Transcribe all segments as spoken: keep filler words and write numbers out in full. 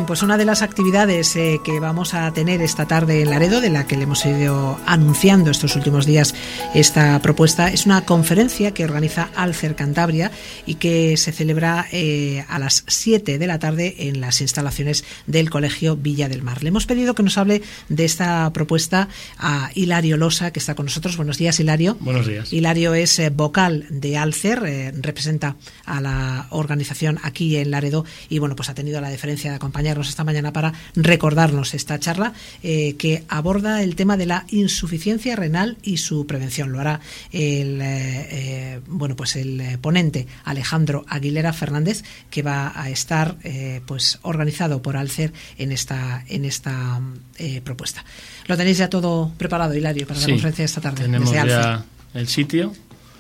Bien, pues una de las actividades eh, que vamos a tener esta tarde en Laredo, de la que le hemos ido anunciando estos últimos días esta propuesta, es una conferencia que organiza Alcer Cantabria y que se celebra eh, a las siete de la tarde en las instalaciones del Colegio Villa del Mar. Le hemos pedido que nos hable de esta propuesta a Hilario Losa, que está con nosotros. Buenos días, Hilario. Buenos días. Hilario es eh, vocal de Alcer, eh, representa a la organización aquí en Laredo y bueno, pues ha tenido la deferencia de acompañarnos esta mañana para recordarnos esta charla eh, que aborda el tema de la insuficiencia renal y su prevención. Lo hará el eh, eh, bueno pues el ponente Alejandro Aguilera Fernández, que va a estar eh, pues organizado por Alcer en esta en esta eh, propuesta. ¿Lo tenéis ya todo preparado, Hilario, para la sí, conferencia de esta tarde? Tenemos desde ya Alcer el sitio,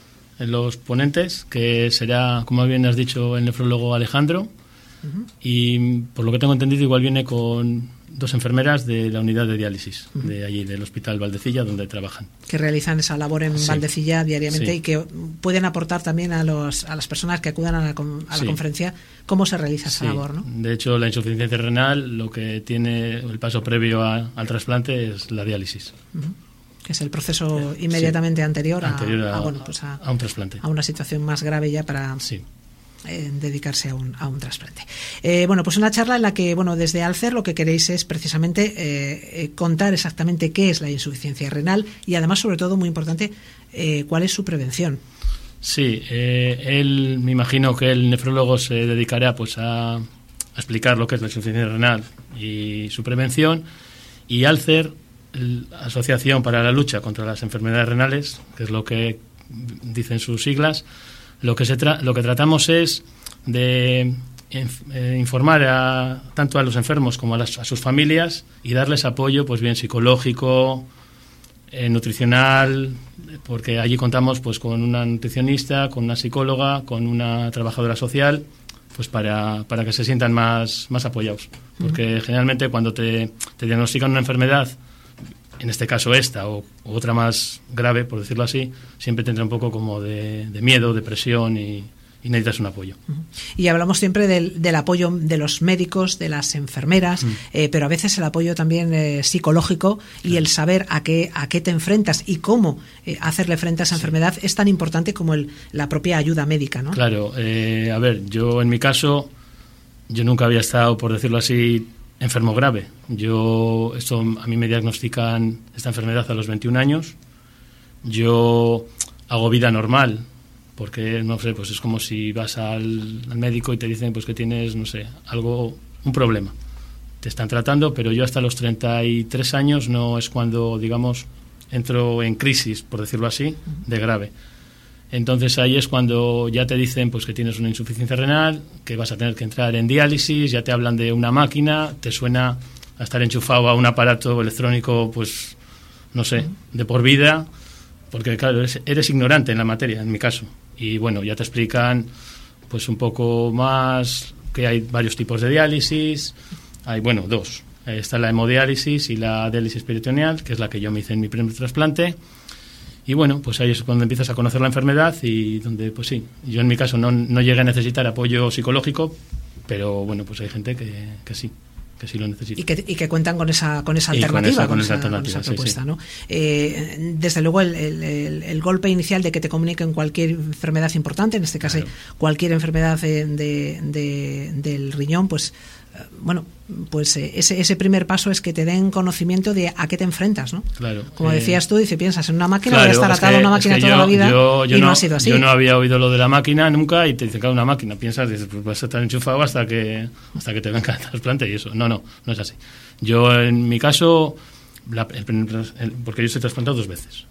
los ponentes, que será, como bien has dicho, el nefrólogo Alejandro. Uh-huh. Y por lo que tengo entendido igual viene con dos enfermeras de la unidad de diálisis, uh-huh, de allí, del Hospital Valdecilla, donde trabajan. Que realizan esa labor en sí. Valdecilla diariamente, sí. Y que pueden aportar también a, los, a las personas que acudan a la, a la sí. conferencia cómo se realiza esa sí. labor, ¿no? De hecho, la insuficiencia renal, lo que tiene el paso previo a, al trasplante es la diálisis. Uh-huh. Que es el proceso inmediatamente sí. anterior, a, anterior a, a, bueno, pues a, a un trasplante. A una situación más grave ya para... Sí. Eh, dedicarse a un, a un trasplante. Eh, bueno, pues una charla en la que, bueno, desde Alcer lo que queréis es precisamente eh, eh, contar exactamente qué es la insuficiencia renal y además, sobre todo, muy importante, eh, cuál es su prevención. Sí, eh, él, me imagino que el nefrólogo se dedicará pues a, a explicar lo que es la insuficiencia renal y su prevención, y Alcer, la Asociación para la Lucha contra las Enfermedades Renales, que es lo que dicen sus siglas, Lo que, se tra- lo que tratamos es de inf- eh, informar a, tanto a los enfermos como a, las, a sus familias y darles apoyo, pues bien psicológico, eh, nutricional, porque allí contamos pues con una nutricionista, con una psicóloga, con una trabajadora social, pues para, para que se sientan más, más apoyados. Porque uh-huh. generalmente cuando te, te diagnostican una enfermedad, en este caso esta o, o otra más grave, por decirlo así, siempre tendrá un poco como de, de miedo, depresión y, y necesitas un apoyo. Uh-huh. Y hablamos siempre del, del apoyo de los médicos, de las enfermeras, uh-huh. eh, pero a veces el apoyo también eh, psicológico y claro. el saber a qué, a qué te enfrentas y cómo eh, hacerle frente a esa sí. enfermedad es tan importante como el, la propia ayuda médica, ¿no? Claro, eh, a ver, yo en mi caso, yo nunca había estado, por decirlo así, enfermo grave. Yo, esto, a mí me diagnostican esta enfermedad a los veintiún años. Yo hago vida normal, porque, no sé, pues es como si vas al, al médico y te dicen pues que tienes, no sé, algo, un problema. Te están tratando, pero yo hasta los treinta y tres años no es cuando, digamos, entro en crisis, por decirlo así, de grave. Entonces ahí es cuando ya te dicen pues que tienes una insuficiencia renal, que vas a tener que entrar en diálisis, ya te hablan de una máquina, te suena a estar enchufado a un aparato electrónico, pues no sé, de por vida, porque claro, eres, eres ignorante en la materia, en mi caso. Y bueno, ya te explican pues un poco más que hay varios tipos de diálisis, hay, bueno, dos. Está la hemodiálisis y la diálisis peritoneal, que es la que yo me hice en mi primer trasplante. Y bueno, pues ahí es cuando empiezas a conocer la enfermedad y donde, pues sí, yo en mi caso no, no llegué a necesitar apoyo psicológico, pero bueno, pues hay gente que, que sí, que sí lo necesita. Y que, y que cuentan con esa, con esa alternativa, con esa, con con esa, alternativa, con esa propuesta, sí, sí. ¿no? Eh, desde luego el, el, el, el golpe inicial de que te comuniquen cualquier enfermedad importante, en este caso claro. cualquier enfermedad de, de, de, del riñón, pues bueno, pues eh, ese, ese primer paso es que te den conocimiento de a qué te enfrentas, ¿no? Claro. Como eh, decías tú, dice, piensas en una máquina, claro, voy a estar atado a una máquina toda yo, la vida yo, yo y no, no ha sido así. Yo no había oído lo de la máquina nunca y te dicen, claro, una máquina, piensas, dices, pues vas a estar enchufado hasta que hasta que te venga el trasplante y eso. No, no, no es así. Yo, en mi caso, la, el, el, porque yo estoy trasplantado dos veces.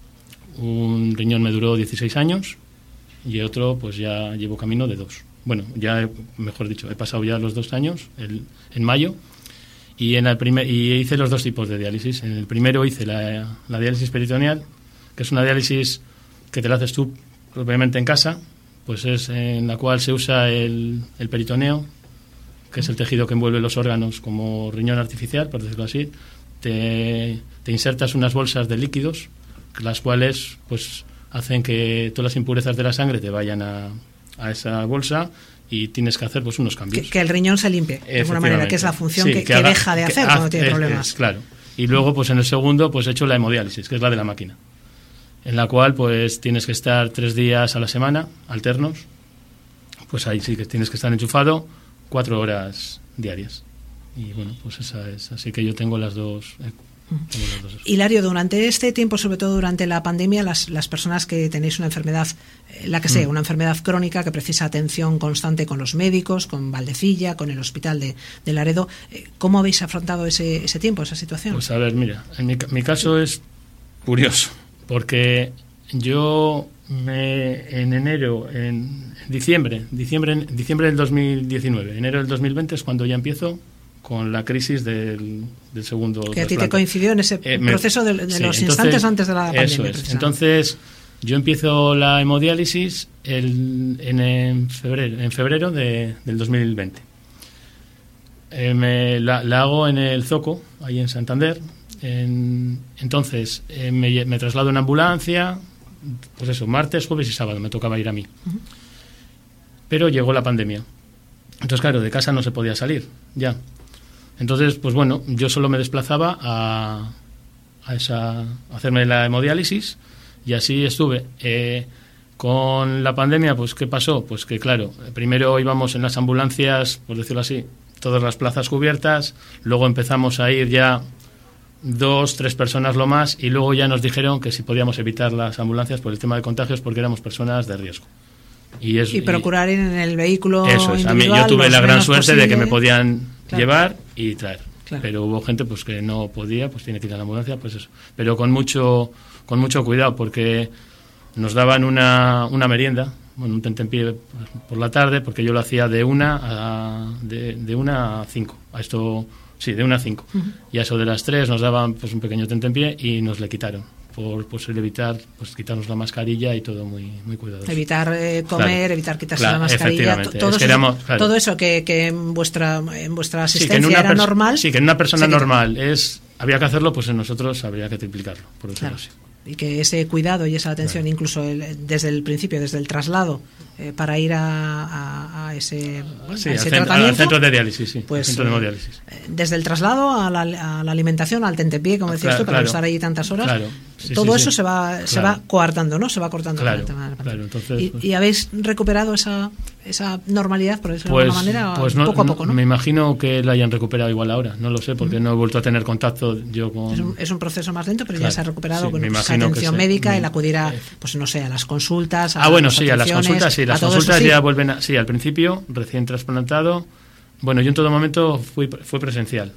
Un riñón me duró dieciséis años y otro, pues ya llevo camino de dos. Bueno, ya, mejor dicho, he pasado ya los dos años, el, en mayo, y en el primer y hice los dos tipos de diálisis. En el primero hice la, la diálisis peritoneal, que es una diálisis que te la haces tú propiamente en casa, pues es en la cual se usa el, el peritoneo, que es el tejido que envuelve los órganos como riñón artificial, por decirlo así. Te, te insertas unas bolsas de líquidos, las cuales pues hacen que todas las impurezas de la sangre te vayan a, a esa bolsa y tienes que hacer pues unos cambios. Que, que el riñón se limpie, de alguna manera, que es la función sí, que, que, haga, que deja de hacer que cuando tiene es, problemas. Es, claro. Y luego, pues en el segundo, pues he hecho la hemodiálisis, que es la de la máquina, en la cual pues tienes que estar tres días a la semana, alternos, pues ahí sí que tienes que estar enchufado cuatro horas diarias. Y bueno, pues esa es. Así que yo tengo las dos... Eh, Hilario, durante este tiempo, sobre todo durante la pandemia, las, las personas que tenéis una enfermedad, eh, la que sea, mm. una enfermedad crónica que precisa atención constante con los médicos, con Valdecilla, con el hospital de, de Laredo, eh, ¿cómo habéis afrontado ese, ese tiempo, esa situación? Pues a ver, mira, en mi, mi caso es curioso, porque yo me, en enero, en diciembre, diciembre, diciembre del dos mil diecinueve, enero del dos mil veinte es cuando ya empiezo con la crisis del, del segundo que a ti te coincidió en ese eh, proceso de, de sí, los entonces, instantes antes de la pandemia. Eso es. Entonces yo empiezo la hemodiálisis el, en, en febrero, en febrero de, del dos mil veinte. Eh, me, la, la hago en el Zoco, ahí en Santander. En, entonces eh, me, me traslado en ambulancia, pues eso, martes, jueves y sábado me tocaba ir a mí. Uh-huh. Pero llegó la pandemia. Entonces, claro, de casa no se podía salir, ya. Entonces, pues bueno, yo solo me desplazaba a, a, esa, a hacerme la hemodiálisis y así estuve. Eh, con la pandemia, pues ¿qué pasó? Pues que claro, primero íbamos en las ambulancias, por decirlo así, todas las plazas cubiertas, luego empezamos a ir ya dos, tres personas lo más y luego ya nos dijeron que si podíamos evitar las ambulancias por el tema de contagios porque éramos personas de riesgo. Y, es, y procurar ir en el vehículo eso es. A mí, yo tuve la gran suerte posible. de que me podían claro. llevar y traer. Claro. Pero hubo gente pues que no podía, pues tiene que ir a la ambulancia, pues eso. Pero con mucho con mucho cuidado, porque nos daban una, una merienda, bueno, un tentempié por la tarde, porque yo lo hacía de una a, de, de una a cinco. A esto, sí, de una a cinco. Uh-huh. Y a eso de las tres nos daban pues un pequeño tentempié y nos le quitaron. Por pues, evitar pues quitarnos la mascarilla y todo muy muy cuidadoso. Evitar eh, comer, claro. evitar quitarse claro, la mascarilla, todo, es que eso, éramos, claro. todo eso que, que en vuestra en vuestra asistencia sí, que en era perso- normal. Sí, que en una persona normal es había que hacerlo, pues en nosotros habría que triplicarlo, por decirlo claro. así. Y que ese cuidado y esa atención, claro. incluso el, desde el principio, desde el traslado, eh, para ir a, a, a ese, sí, a ese al tratamiento. Al centro de diálisis, sí. Pues, centro de hemodiálisis. Eh, desde el traslado a la, a la alimentación, al tentepié, como decías claro, tú, para claro. no estar ahí tantas horas. Claro. Sí, todo sí, eso sí. se va claro. se va coartando, ¿no? Se va cortando. Claro, el tema de la claro. Entonces, y, pues, y habéis recuperado esa esa normalidad, por decirlo pues, de alguna manera, pues no, poco a poco, ¿no? Me imagino que la hayan recuperado igual ahora, no lo sé, porque mm. no he vuelto a tener contacto yo con... Es un, es un proceso más lento, pero claro, ya se ha recuperado sí, con esa atención médica, el acudir a, pues no sé, a las consultas, a Ah, bueno, las sí, a las consultas, sí, las consultas eso, ya sí. vuelven a... Sí, al principio, recién trasplantado, bueno, yo en todo momento fui fue presencial.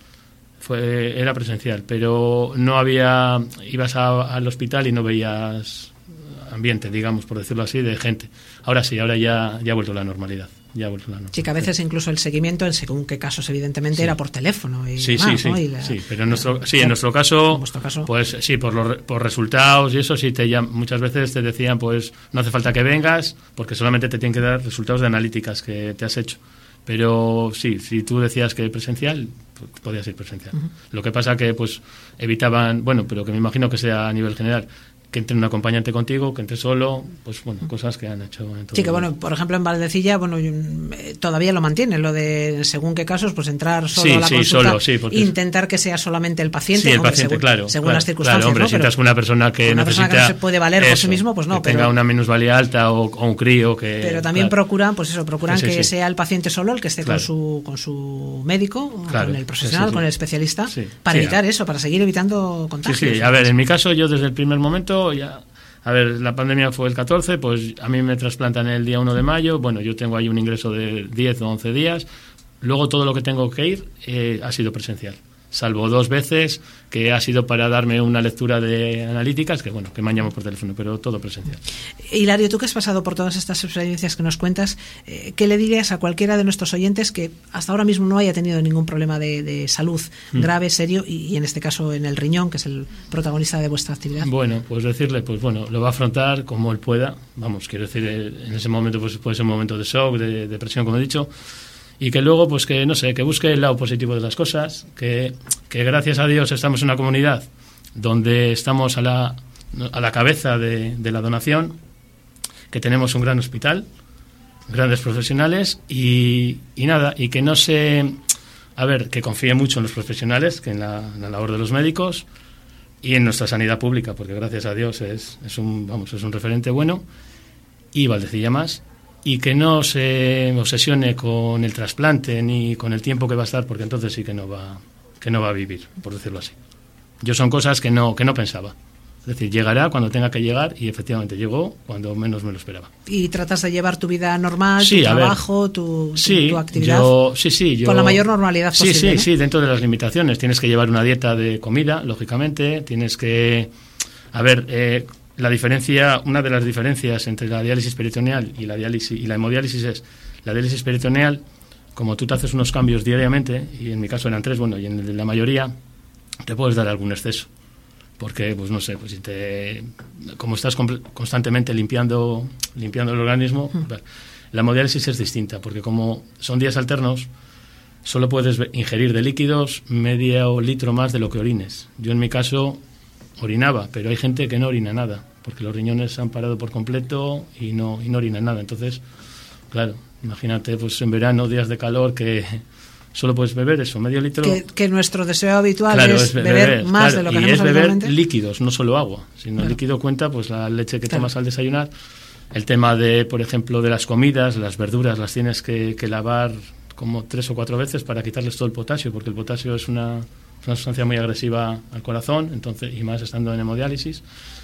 Fue, era presencial, pero no había... Ibas a, al hospital y no veías ambiente, digamos, por decirlo así, de gente. Ahora sí, ahora ya, ya ha vuelto la normalidad. Ya ha vuelto la normalidad. Sí, que a veces incluso el seguimiento, en según qué casos, evidentemente, sí. era por teléfono. Y sí, demás, sí, ¿no? sí, y la, sí, pero en nuestro, sí, en nuestro caso, en vuestro caso, pues sí, por los por resultados y eso, sí, te llaman, muchas veces te decían, pues no hace falta que vengas, porque solamente te tienen que dar resultados de analíticas que te has hecho. Pero sí, si tú decías que presencial, pues, podías ir presencial. Uh-huh. Lo que pasa que pues evitaban, bueno, pero que me imagino que sea a nivel general, que entre un acompañante contigo, que entre solo, pues bueno, cosas que han hecho en todo. Sí, que bueno, por ejemplo en Valdecilla, bueno, todavía lo mantienen, lo de según qué casos, pues entrar solo sí, a la sí, consulta, solo, sí, intentar que sea solamente el paciente, sí, el hombre, paciente, según, claro, según claro, las circunstancias, claro, hombre, ¿no? si estás con una persona que una necesita persona que no se puede valer eso, por sí mismo, pues no, que pero tenga una minusvalía alta o, o un crío que pero también claro. procuran, pues eso, procuran sí, sí, que sí. sea el paciente solo el que esté claro. con su con su médico, claro. con el profesional, sí, sí, sí. con el especialista, sí. para sí, evitar a... eso, para seguir evitando contagios. Sí, sí, a ver, en mi caso yo desde el primer momento ya A ver, la pandemia fue el catorce, pues a mí me trasplantan el día uno de mayo, bueno, yo tengo ahí un ingreso de diez o once días, luego todo lo que tengo que ir eh, ha sido presencial, salvo dos veces que ha sido para darme una lectura de analíticas, que bueno, que me han llamado por teléfono, pero todo presencial. Hilario, tú que has pasado por todas estas experiencias que nos cuentas, eh, ¿qué le dirías a cualquiera de nuestros oyentes que hasta ahora mismo no haya tenido ningún problema de, de salud mm. grave, serio, y, y en este caso en el riñón, que es el protagonista de vuestra actividad? Bueno, pues decirle, pues bueno, lo va a afrontar como él pueda, vamos, quiero decir, en ese momento pues puede ser un momento de shock, de depresión, como he dicho, y que luego, pues que, no sé, que busque el lado positivo de las cosas, que, que gracias a Dios estamos en una comunidad donde estamos a la, a la cabeza de, de la donación, que tenemos un gran hospital, grandes profesionales y, y nada, y que no se... A ver, que confíe mucho en los profesionales, que en la, en la labor de los médicos y en nuestra sanidad pública, porque gracias a Dios es, es un vamos es un referente bueno, y Valdecilla más, y que no se obsesione con el trasplante ni con el tiempo que va a estar, porque entonces sí que no va que no va a vivir, por decirlo así. Yo son cosas que no que no pensaba. Es decir, llegará cuando tenga que llegar y efectivamente llegó cuando menos me lo esperaba. ¿Y tratas de llevar tu vida normal, sí, tu trabajo, tu, tu, sí, tu actividad? Yo, sí, sí. Yo, con la mayor normalidad sí, posible. Sí, sí, ¿no? sí, dentro de las limitaciones. Tienes que llevar una dieta de comida, lógicamente. Tienes que... A ver, eh, la diferencia, una de las diferencias entre la diálisis peritoneal y la diálisis y la hemodiálisis es la diálisis peritoneal, como tú te haces unos cambios diariamente, y en mi caso eran tres, bueno, y en el de la mayoría te puedes dar algún exceso. Porque, pues no sé, pues si te, como estás constantemente limpiando limpiando el organismo, mm. la hemodiálisis es distinta, porque como son días alternos, solo puedes ingerir de líquidos medio litro más de lo que orines. Yo en mi caso orinaba, pero hay gente que no orina nada, porque los riñones se han parado por completo y no, y no orinan nada. Entonces, claro, imagínate, pues en verano, días de calor, que... solo puedes beber eso, medio litro. Que, que nuestro deseo habitual claro, es, es beber, beber más claro, de lo que y hacemos es beber habitualmente. Líquidos, no solo agua. Si no, claro. El líquido cuenta, pues la leche que claro. tomas al desayunar. El tema de, por ejemplo, de las comidas, las verduras, las tienes que, que lavar como tres o cuatro veces para quitarles todo el potasio, porque el potasio es una, es una sustancia muy agresiva al corazón, entonces y más estando en hemodiálisis.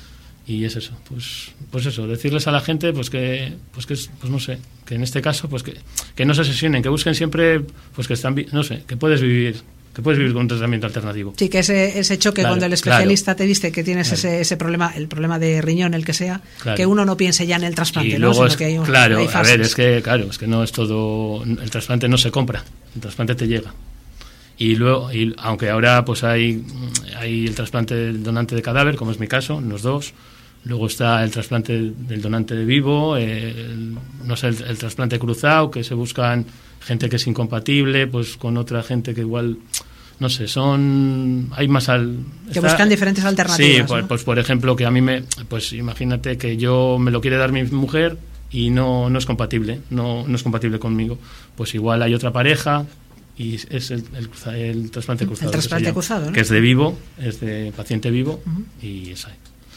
Y es eso, pues pues eso, decirles a la gente pues que pues que pues no sé, que en este caso pues que, que no se obsesionen, que busquen siempre pues que están no sé, que puedes vivir, que puedes vivir con un tratamiento alternativo. Sí, que ese ese choque claro, cuando el especialista claro, te dice que tienes claro. ese ese problema, el problema de riñón, el que sea, claro. que uno no piense ya en el trasplante, y ¿no? Luego Sino es, que hay un, claro, hay a ver, es que claro, es que no es todo, el trasplante no se compra, el trasplante te llega. Y luego, y aunque ahora pues hay hay el trasplante del donante de cadáver, como es mi caso, los dos. Luego está el trasplante del donante de vivo, eh, el, no sé, el, el trasplante cruzado, que se buscan gente que es incompatible, pues con otra gente que igual, no sé, son... hay más al... Que está, buscan diferentes alternativas. Sí, pues, ¿no? pues por ejemplo, que a mí me... Pues imagínate que yo me lo quiere dar mi mujer y no, no es compatible, no, no es compatible conmigo. Pues igual hay otra pareja y es el, el, el trasplante cruzado. El trasplante cruzado, ¿no? Que es de vivo, es de paciente vivo uh-huh. y es ahí.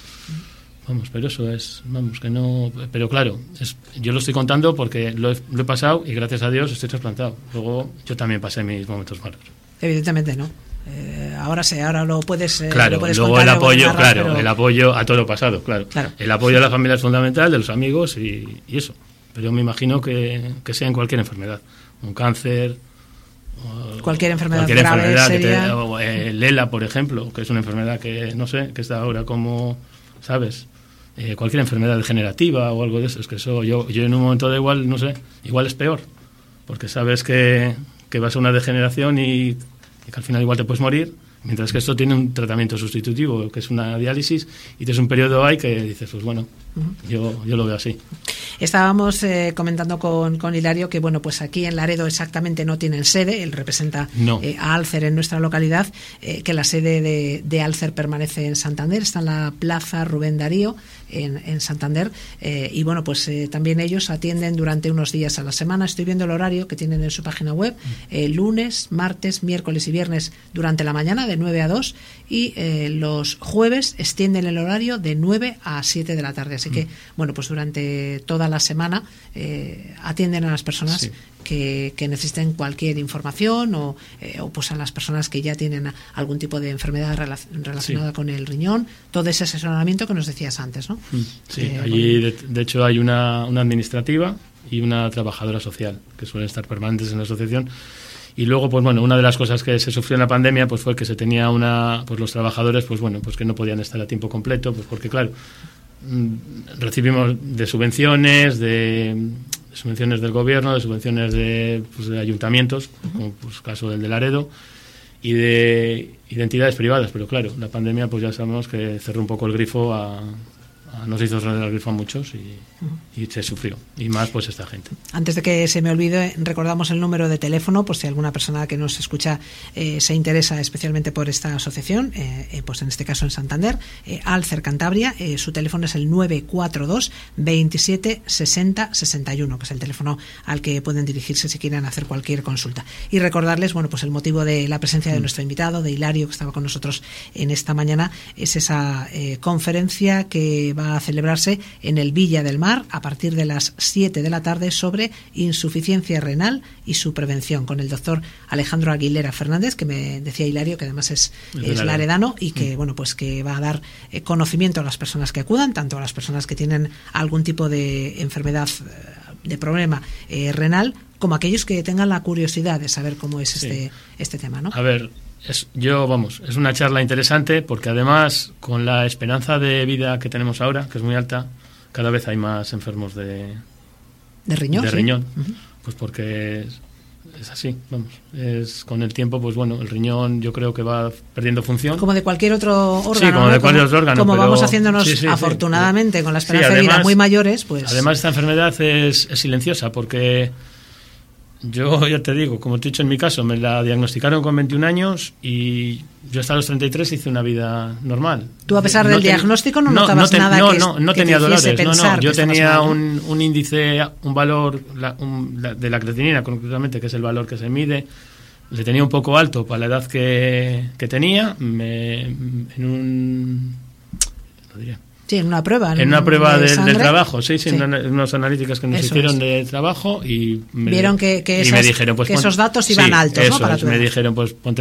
Vamos, pero eso es, vamos, que no... Pero claro, es, yo lo estoy contando porque lo he, lo he pasado y gracias a Dios estoy trasplantado. Luego yo también pasé mis momentos malos. Evidentemente no. Eh, ahora sí, ahora lo puedes, eh, claro, lo puedes luego contar, el apoyo, narrar, claro, pero... el apoyo a todo lo pasado, claro. claro. El apoyo a la familia es fundamental, de los amigos y, y eso. Pero yo me imagino que, que sea en cualquier enfermedad. Un cáncer... Cualquier enfermedad cualquier grave, enfermedad seria. Que te, o, eh, Lela, por ejemplo, que es una enfermedad que, no sé, que está ahora como, ¿sabes?, Eh, cualquier enfermedad degenerativa o algo de eso, es que eso yo, yo en un momento de igual, no sé, igual es peor, porque sabes que, que vas a una degeneración y, y que al final igual te puedes morir, mientras que esto tiene un tratamiento sustitutivo, que es una diálisis, y tienes un periodo ahí que dices, pues bueno, uh-huh. yo, yo lo veo así. Estábamos eh, comentando con, con Hilario que, bueno, pues aquí en Laredo exactamente no tienen sede, él representa no. eh, a Alcer en nuestra localidad, eh, que la sede de, de Alcer permanece en Santander, está en la Plaza Rubén Darío, en, en Santander, eh, y bueno, pues eh, también ellos atienden durante unos días a la semana. Estoy viendo el horario que tienen en su página web, eh, lunes, martes, miércoles y viernes durante la mañana de nueve a dos, y eh, los jueves extienden el horario de nueve a siete de la tarde, así que, bueno, pues durante toda la semana eh, atienden a las personas sí. que, que necesiten cualquier información o, eh, o pues a las personas que ya tienen algún tipo de enfermedad relac- relacionada sí. con el riñón, todo ese asesoramiento que nos decías antes, ¿no? Sí, eh, allí de, de hecho hay una, una administrativa y una trabajadora social que suelen estar permanentes en la asociación. Y luego, pues bueno, una de las cosas que se sufrió en la pandemia pues fue que se tenía una, pues los trabajadores, pues bueno, pues que no podían estar a tiempo completo, pues porque claro, recibimos de subvenciones, de, de subvenciones del gobierno, de subvenciones de, pues de ayuntamientos, como pues caso del de Laredo, y de, y de entidades privadas, pero claro, la pandemia pues ya sabemos que cerró un poco el grifo a, nos hizo sonar el grifo a muchos y, uh-huh. y se sufrió, y más pues esta gente. Antes de que se me olvide, recordamos el número de teléfono, por si alguna persona que nos escucha eh, se interesa especialmente por esta asociación, eh, eh, pues en este caso en Santander, eh, Alcer Cantabria, eh, su teléfono es el nueve cuatro dos, veintisiete, sesenta, sesenta y uno, que es el teléfono al que pueden dirigirse si quieren hacer cualquier consulta. Y recordarles, bueno, pues el motivo de la presencia de nuestro invitado, de Hilario, que estaba con nosotros en esta mañana, es esa eh, conferencia que va a celebrarse en el Villa del Mar a partir de las siete de la tarde sobre insuficiencia renal y su prevención, con el doctor Alejandro Aguilera Fernández, que me decía Hilario que además es, es laredano y que, bueno, pues que va a dar eh, conocimiento a las personas que acudan, tanto a las personas que tienen algún tipo de enfermedad, de problema eh, renal, como aquellos que tengan la curiosidad de saber cómo es este, sí. este tema, ¿no? A ver, es, yo, vamos, es una charla interesante porque además con la esperanza de vida que tenemos ahora, que es muy alta, cada vez hay más enfermos de, de riñón. De ¿sí? riñón, uh-huh. pues porque es, es así, vamos, es con el tiempo, pues bueno, el riñón yo creo que va perdiendo función. Como de cualquier otro órgano. Sí, como ¿no? de cualquier como, otro órgano. Como pero, vamos haciéndonos, sí, sí, afortunadamente, sí, con la esperanza sí, además, de vida muy mayores, pues... Además, esta enfermedad es, es silenciosa porque... Yo ya te digo, como te he dicho en mi caso, me la diagnosticaron con veintiún años y yo hasta los treinta y tres hice una vida normal. ¿Tú a pesar no del ten, diagnóstico no, no notabas no ten, nada no, que, no, no que tenía te dolores, no, no, yo tenía mal, ¿no? un, un índice, un valor la, un, la, de la creatinina concretamente, que es el valor que se mide, le tenía un poco alto para la edad que, que tenía, me, en un... lo diré. Sí, en una prueba. En una prueba de del, del trabajo, sí, sí, sí. En unas analíticas que nos eso hicieron es. de trabajo y me, vieron que, que, esas, y me dijeron, pues, que pon, esos datos iban sí, altos, eso ¿no? Para es, tu me edad. dijeron, pues ponte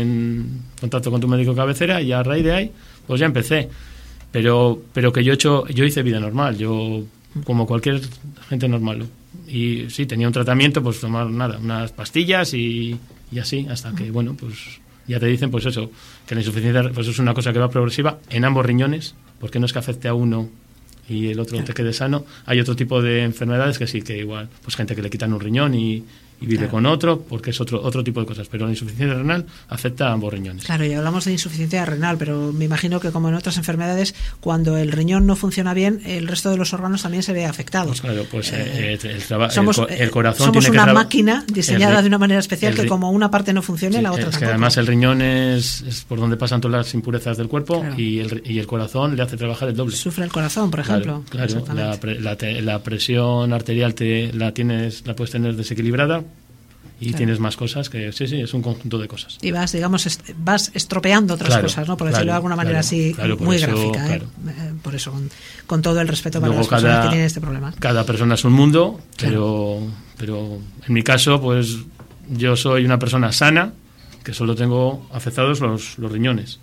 en contacto con tu médico cabecera y a raíz de ahí, pues ya empecé. Pero pero que yo he hecho, yo hice vida normal, yo como cualquier gente normal. Y sí, tenía un tratamiento, pues tomar nada, unas pastillas y, y así, hasta que, bueno, pues ya te dicen, pues eso, que la insuficiencia pues es una cosa que va progresiva en ambos riñones, porque no es que afecte a uno y el otro claro. te quede sano. Hay otro tipo de enfermedades que sí, que igual, pues gente que le quitan un riñón y, y vive claro. con otro, porque es otro otro tipo de cosas, pero la insuficiencia renal afecta a ambos riñones. Claro, y hablamos de insuficiencia renal, pero me imagino que como en otras enfermedades, cuando el riñón no funciona bien, el resto de los órganos también se ve afectado. Pues claro, pues eh, el, traba- somos, el, el corazón somos tiene una que traba- máquina diseñada el, de una manera especial el, que como una parte no funcione, sí, la otra es tampoco. Que además el riñón es, es por donde pasan todas las impurezas del cuerpo claro. y, el, y el corazón le hace trabajar el doble. Sufre el corazón, por ejemplo. Claro, claro. La, pre, la, te, la presión arterial te, la tienes la puedes tener desequilibrada y claro. tienes más cosas que sí, sí, es un conjunto de cosas. Y vas, digamos, est- vas estropeando otras claro, cosas, ¿no? Por claro, decirlo de alguna manera claro, así, claro, muy eso, gráfica, ¿eh? Claro. Eh, por eso, con, con todo el respeto para Luego las personas cada, que tienen este problema. Cada persona es un mundo, claro. pero, pero en mi caso, pues yo soy una persona sana, que solo tengo afectados los, los riñones.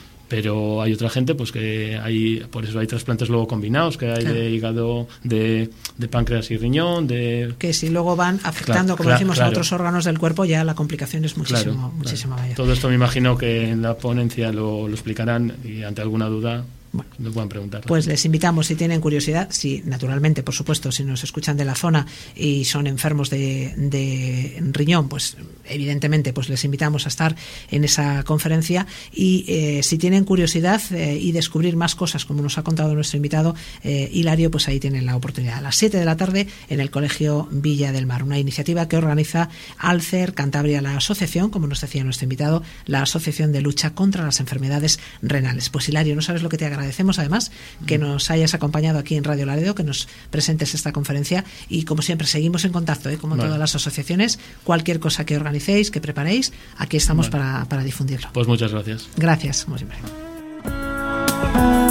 Pero hay otra gente pues que hay, por eso hay trasplantes luego combinados, que hay claro. de hígado, de, de páncreas y riñón, de que si luego van afectando, claro, como decimos, claro. a otros órganos del cuerpo, ya la complicación es muchísimo, claro, muchísimo claro. mayor. Todo esto me imagino que en la ponencia lo, lo explicarán y ante alguna duda bueno, me pueden preguntar. Pues les invitamos, si tienen curiosidad, si naturalmente, por supuesto, si nos escuchan de la zona y son enfermos de, de riñón, pues evidentemente pues les invitamos a estar en esa conferencia y eh, si tienen curiosidad eh, y descubrir más cosas, como nos ha contado nuestro invitado eh, Hilario, pues ahí tienen la oportunidad. A las siete de la tarde en el Colegio Villa del Mar, una iniciativa que organiza Alcer Cantabria, la asociación, como nos decía nuestro invitado, la Asociación de Lucha contra las Enfermedades Renales. Pues Hilario, no sabes lo que te agradecemos además que nos hayas acompañado aquí en Radio Laredo, que nos presentes esta conferencia y como siempre seguimos en contacto, ¿eh? como vale. todas las asociaciones, cualquier cosa que organicéis, que preparéis, aquí estamos vale. para, para difundirlo. Pues muchas gracias. Gracias, como siempre.